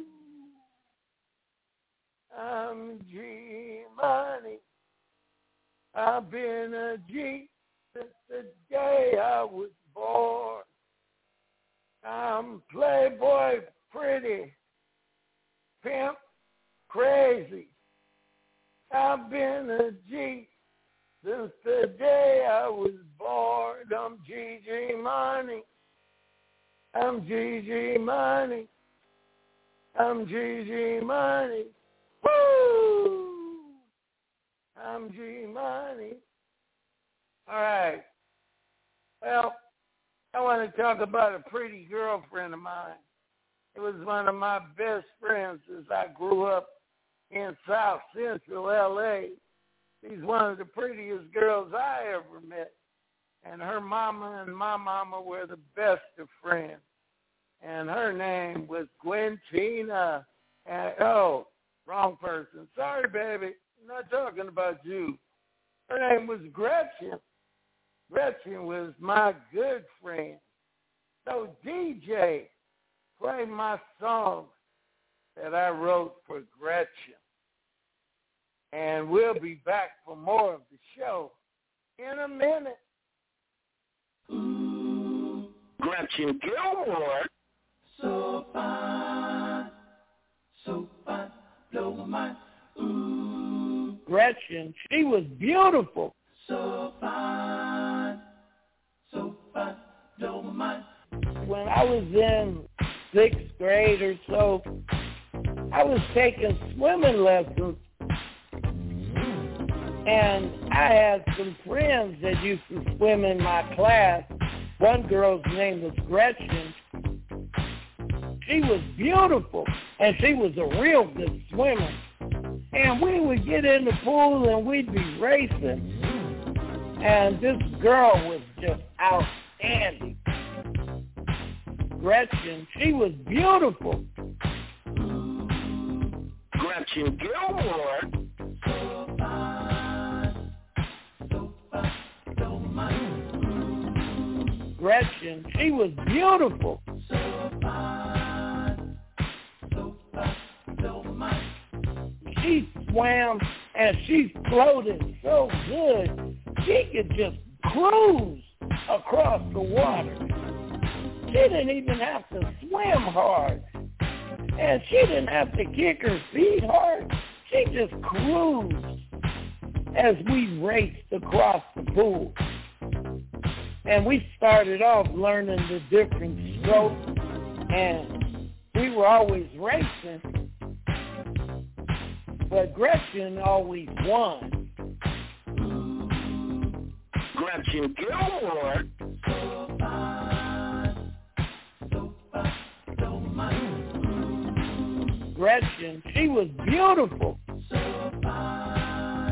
I'm G Money. I've been a G since the day I was born. I'm playboy pretty. Pimp, crazy. I've been a G since the day I was born. I'm G G Money. I'm G G Money. I'm G G Money. Woo! I'm G Money. All right. Well, I want to talk about a pretty girlfriend of mine. It was one of my best friends as I grew up in South Central L A. She's one of the prettiest girls I ever met. And her mama and my mama were the best of friends. And her name was Gwentina. And, oh, wrong person. Sorry, baby. I'm not talking about you. Her name was Gretchen. Gretchen was my good friend. So, D J, play my song that I wrote for Gretchen. And we'll be back for more of the show in a minute. Ooh, Gretchen Gilmore. So fine, so fine, blow my mind. Ooh, Gretchen, she was beautiful. So fine, so fine, blow my mind. When I was in sixth grade or so, I was taking swimming lessons, and I had some friends that used to swim in my class. One girl's name was Gretchen. She was beautiful, and she was a real good swimmer. And we would get in the pool, and we'd be racing, and this girl was just outstanding. Gretchen, she was beautiful. Gretchen Gilmore. So fine, so fine, so fine. Gretchen, she was beautiful. So fine, so fine, so fine. She swam and she floated so good, she could just cruise across the water. She didn't even have to swim hard. And she didn't have to kick her feet hard. She just cruised as we raced across the pool. And we started off learning the different strokes, and we were always racing. But Gretchen always won. Gretchen Gilmore. So fine, so fine, so fine. Gretchen, she was beautiful. So fine,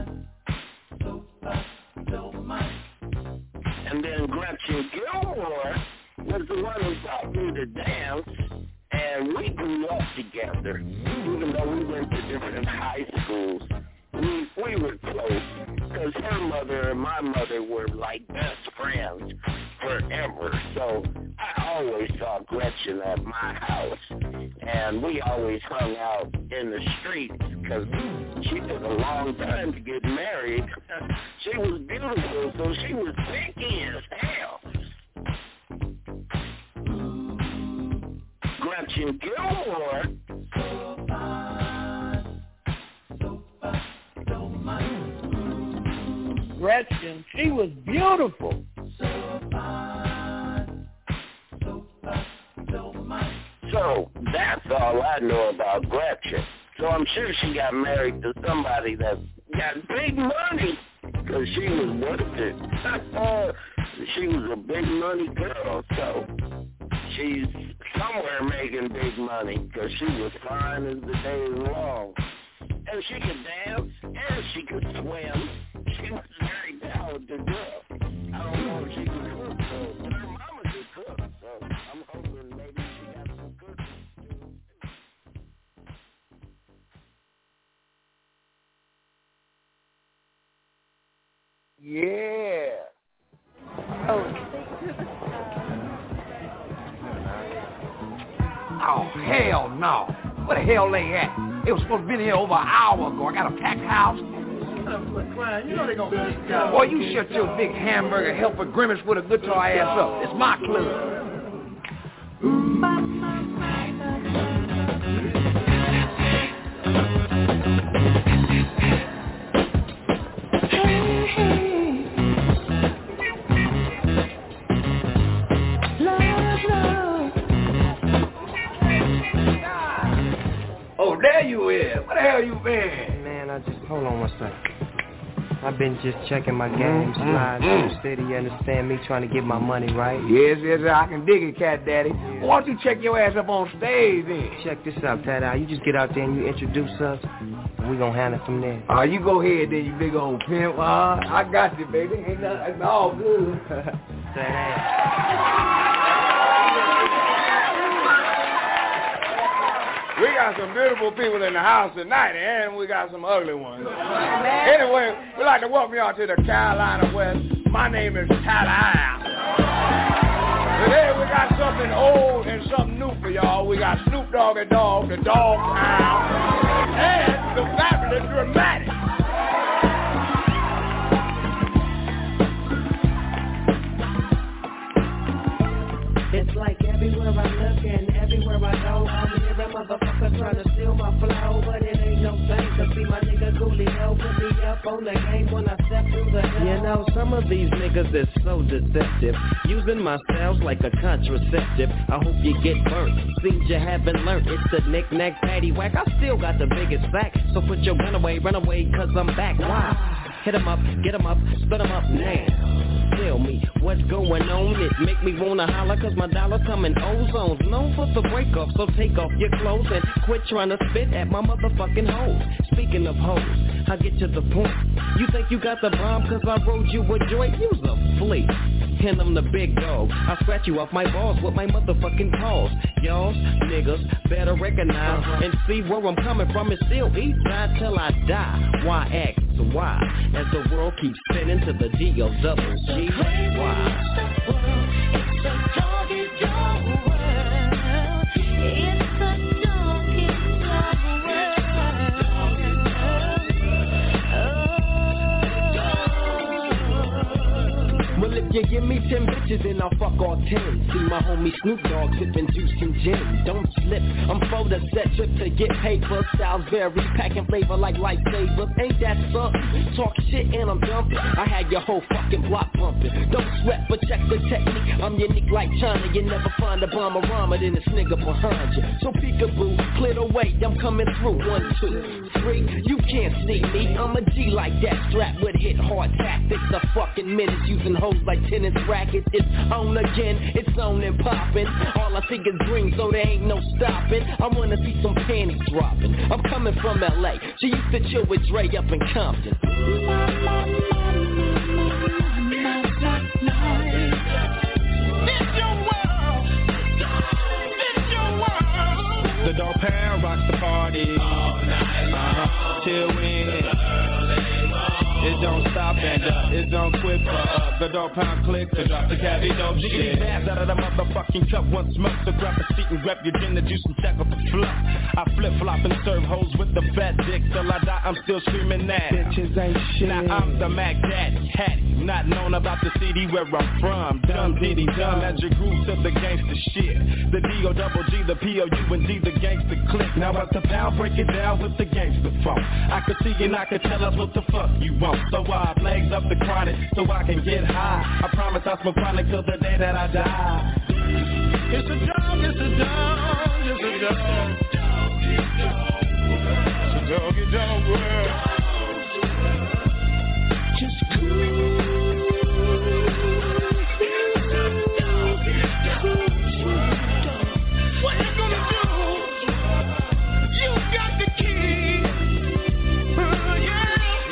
And then Gretchen Gilmore was the one who taught me to dance, and we grew up together. Even though we went to different high schools, we we were close because her mother and my mother were like best friends forever. So I always saw Gretchen at my house, and we always hung out in the streets because she took a long time to get married. She was beautiful, so she was picky as hell. Gretchen Gilmore. So fine, so fine, so fine. Gretchen, she was beautiful. So fine, so fine, so fine. So that's all I know about Gretchen. So I'm sure she got married to somebody that got big money because she was worth it. She was a big money girl, so she's somewhere making big money because she was fine as the day is long. And she could dance, and she could swim. She was a very talented girl. I don't know if she could cook, though, but her mama could cook, so I'm hoping maybe she got some cooking. Yeah. Oh, hell no. Where the hell they at? They was supposed to be here over an hour ago. I got a packed house. You know they gonna kick out. Boy, you shut your big hamburger helper grimace with a guitar ass up. It's my club. Oh, there you is. Where the hell you been? Man, I just, hold on one second. I've been just checking my game, slide through the city, you understand me, trying to get my money right. Yes, yes, I can dig it, Cat Daddy. Yeah. Why don't you check your ass up on stage then? Check this out, Tat. You just get out there and you introduce us, and we gonna handle it from there. Ah, uh, you go ahead then, you big old pimp. Uh, I got you, baby. Ain't nothing, it's all good. We got some beautiful people in the house tonight, and we got some ugly ones. Anyway, we'd like to welcome y'all to the Carolina West. My name is Tyler. Today we got something old and something new for y'all. We got Snoop Doggy Dogg, the Dog Pound, and the Fabulous Dramatic. It's like everywhere I look and everywhere I go, I'm hear a motherfucker trying to steal my flow, but it ain't no thing to see my nigga Coolio put me up on the game when I step through the hell. You know, some of these niggas is so deceptive, using my styles like a contraceptive. I hope you get burnt, seems you haven't learned. It's the knick-knack, paddywhack, I still got the biggest sack, so put your gun away, run away, cause I'm back. Why? Hit 'em up, get 'em up, split 'em up now. Tell me what's going on, it make me wanna holler cause my dollar come in ozones. Known for the break off, so take off your clothes and quit trying to spit at my motherfucking hoes. Speaking of hoes, I get to the point. You think you got the bomb cause I rode you a joint? You's a flea. And I'm the big dog. I'll scratch you off my balls with my motherfucking paws. Y'all niggas better recognize uh-huh. and see where I'm coming from. It's still east side till I die. Why act? So why? As the world keeps spinning to the D O double G. Why? It's a doggy dog world. It's a doggy dog world. Well, if you give me ten bitches, then I'll fuck all ten. See my homie Snoop Dogg sipping juice and gin. Don't slip, I'm for the set trip to get paper. Styles vary, packing flavor like lightsabers. Ain't that something? Talk shit and I'm dumping. I had your whole fucking block bumping. Don't sweat, but check the technique. I'm unique like China. You never find a bomberama than this nigga behind you. So peekaboo, clear the way, I'm coming through. One, two, three, you can't see me. I'm a G like that, strapped with hit hard tactics. A fucking minute using hoes like tennis rackets. It's on again, it's on and popping. All I see is dreams, so there ain't no stopping. I wanna see some panties dropping. I'm coming from L A, she used to chill with Dre up in Compton. night. This your world. This your world. The dog pound rocks the party all night long, uh-huh. Till when it don't stop and uh, it don't quit for uh, the dog pound click to drop the caddy dope shit. Dabs out of the motherfucking cup once more. So grab a seat and grab your gin and juice and check up the fluff. I flip flop and serve hoes with the fat dick till I die. I'm still screaming that bitches ain't shit. Now I'm the Mac Daddy, hat, not known about the C D where I'm from. Dumb diddy dumb as you grew to the gangster shit. The D O double G, the P O U and D, the gangster click. Now what's the pound? Break it down with the gangster phone. I could see and I could tell us what the fuck you want. So I legs up the chronic so I can get high. I promise I'll smoke chronic till the day that I die. It's a dog, it's a dog, it's a dog. It's a doggy dog world. Just cool. It's a doggy dog world. What you gonna do? You got the key. Oh yeah.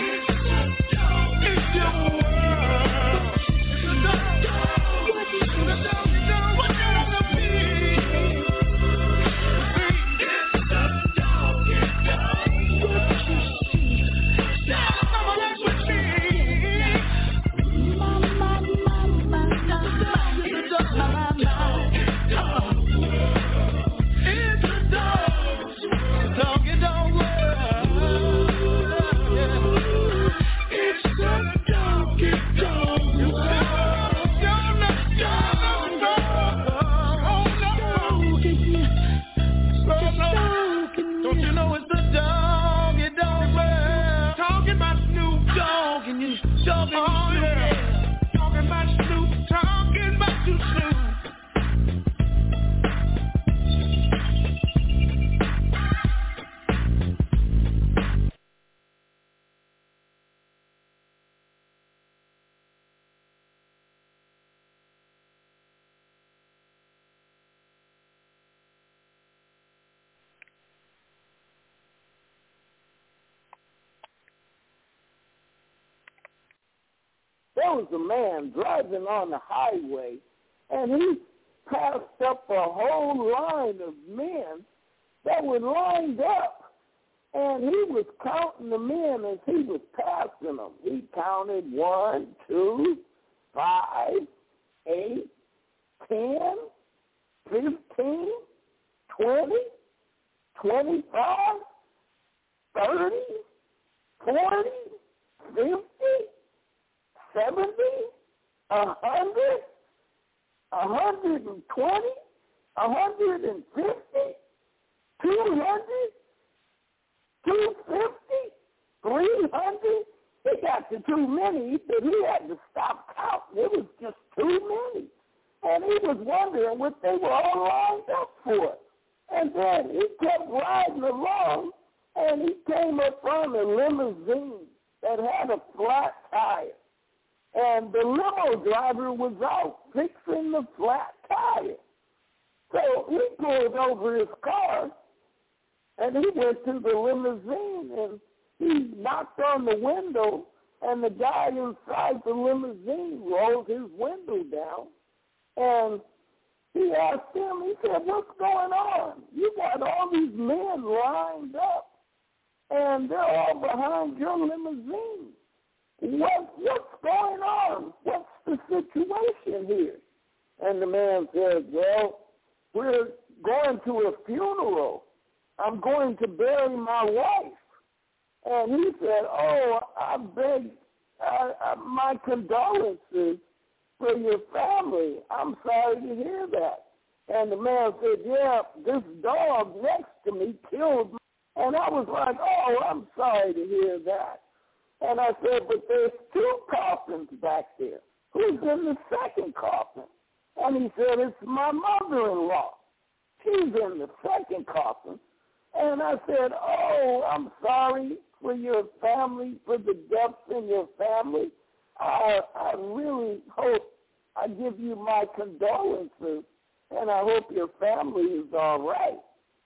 There was a man driving on the highway, and he passed up a whole line of men that were lined up, and he was counting the men as he was passing them. He counted one, two, five, eight, ten, fifteen, twenty, twenty-five, thirty, forty, fifty, seventy, a hundred, a hundred and twenty, a hundred and fifty, two hundred, two fifty, three hundred. He got to too many. He said he had to stop counting. It was just too many. And he was wondering what they were all lined up for. And then he kept riding along, and he came up on a limousine that had a flat tire. And the limo driver was out fixing the flat tire. So he pulled over his car, and he went to the limousine, and he knocked on the window, and the guy inside the limousine rolled his window down, and he asked him, he said, "What's going on? You got all these men lined up, and they're all behind your limousine. What, what's going on? What's the situation here?" And the man said, "Well, we're going to a funeral. I'm going to bury my wife." And he said, "Oh, I beg I, I, my condolences for your family. I'm sorry to hear that." And the man said, "Yeah, this dog next to me killed me." And I was like, "Oh, I'm sorry to hear that." And I said, "But there's two coffins back there. Who's in the second coffin?" And he said, "It's my mother-in-law. She's in the second coffin." And I said, "Oh, I'm sorry for your family, for the deaths in your family. I, I really hope I give you my condolences, and I hope your family is all right.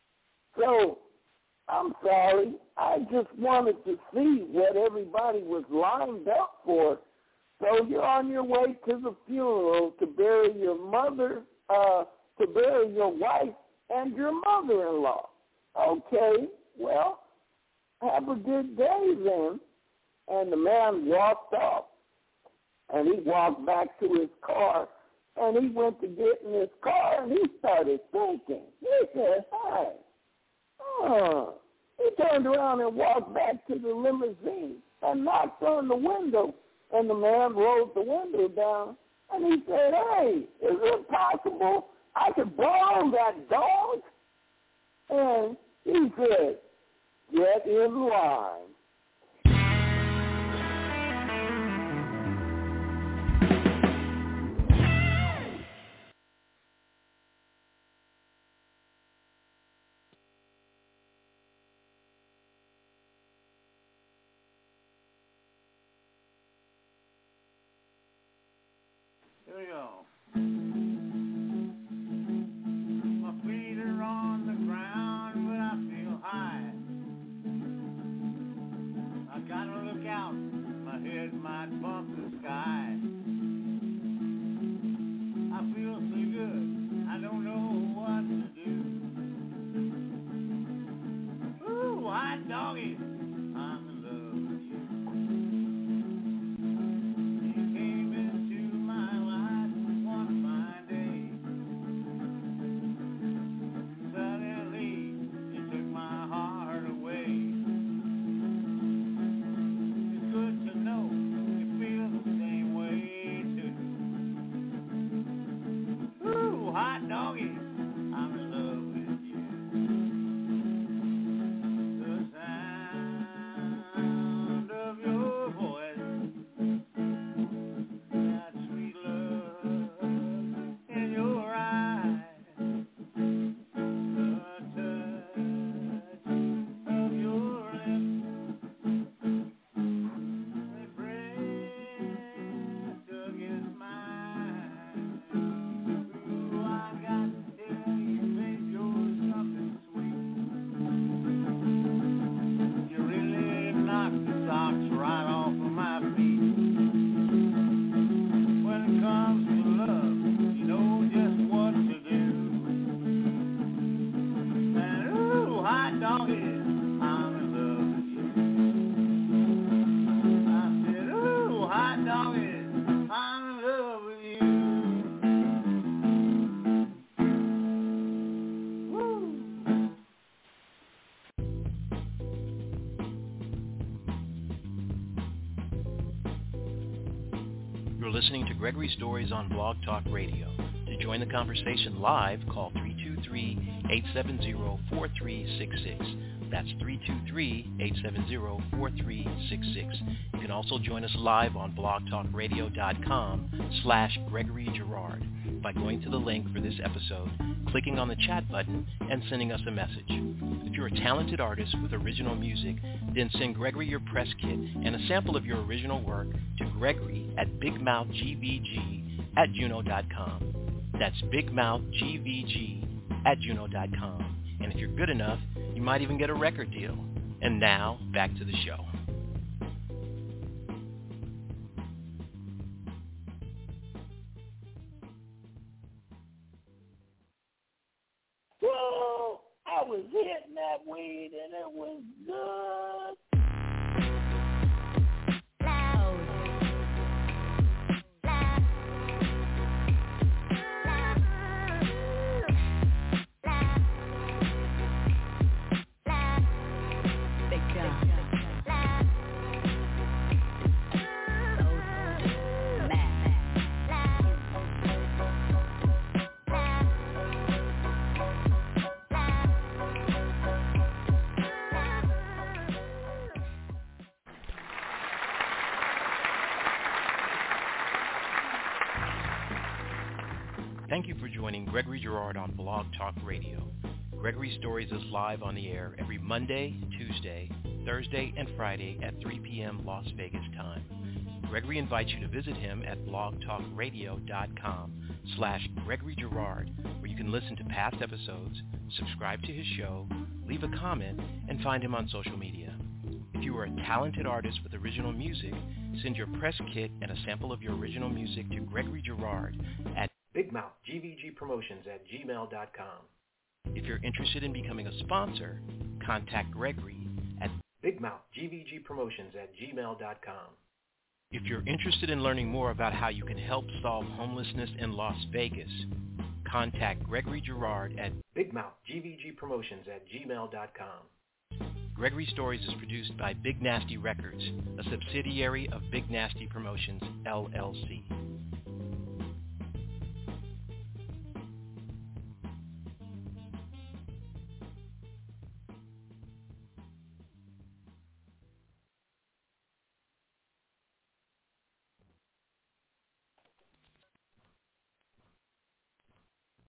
So I'm sorry. I just wanted to see what everybody was lined up for, So you're on your way to the funeral to bury your mother, uh, to bury your wife and your mother-in-law. Okay, well, have a good day then. And the man walked off, and he walked back to his car, and he went to get in his car, and he started thinking. He said, hey, oh. He turned around and walked back to the limousine and knocked on the window, and the man rolled the window down, and he said, hey, is it possible I could borrow that dog? And he said, get in line. Here we go. My feet are on the ground, but I feel high. I gotta look out, my head might bump the sky. I feel so good, I don't know what to do. Ooh, hot doggy, I'm in love with you. You came into my life one fine day. Suddenly, you took my heart away. It's good to know you feel the same way too. Ooh, hot doggy, I'm in love with you. The sound of your voice, that sweet love in your eyes, the touch of your lips, they press against mine. Ooh, I got to tell you, babe, you're something sweet. You really knocked the socks right off of my feet. When it comes to love, you know just what to do. And ooh, hot doggy, I'm in love with you. I said, ooh, hot doggy, I'm in love with you. Woo. You're listening to Gregory Stories on Blog Talk Radio. To join the conversation live, call three two three, eight seven zero, four three six six. That's three two three, eight seven zero, four three six six. You can also join us live on blogtalkradio.com slash Gregory Girard by going to the link for this episode, clicking on the chat button, and sending us a message. If you're a talented artist with original music, then send Gregory your press kit and a sample of your original work to Gregory at bigmouthgvg at juno dot com. That's bigmouthgvg at juno dot com. And if you're good enough, you might even get a record deal. And now, back to the show. Well, I was hitting that weed and it was good. Thank you for joining Gregory Girard on Blog Talk Radio. Gregory Stories is live on the air every Monday, Tuesday, Thursday, and Friday at three p.m. Las Vegas time. Gregory invites you to visit him at blogtalkradio.com slash Gregory Girard, where you can listen to past episodes, subscribe to his show, leave a comment, and find him on social media. If you are a talented artist with original music, send your press kit and a sample of your original music to Gregory Girard at big mouth g v g promotions at gmail dot com. If you're interested in becoming a sponsor, contact Gregory at big mouth g v g promotions at gmail dot com. If you're interested in learning more about how you can help solve homelessness in Las Vegas, contact Gregory Girard at big mouth g v g promotions at gmail dot com. Gregory Stories is produced by Big Nasty Records, a subsidiary of Big Nasty Promotions, L L C.